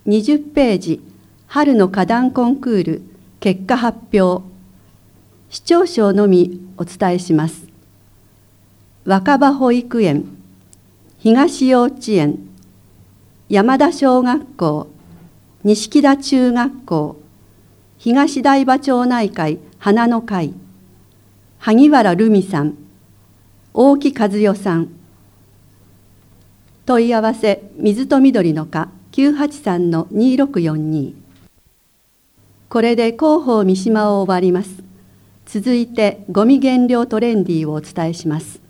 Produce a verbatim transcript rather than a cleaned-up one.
にじゅっページ、春の花壇コンクール結果発表。市長賞のみお伝えします。若葉保育園、東幼稚園、山田小学校、錦田中学校、東台場町内会花の会、萩原留美さん、大木和代さん。問い合わせ水と緑の課 きゅうはちさんのにろくよんに。これで広報三島を終わります。続いてゴミ減量トレンディをお伝えします。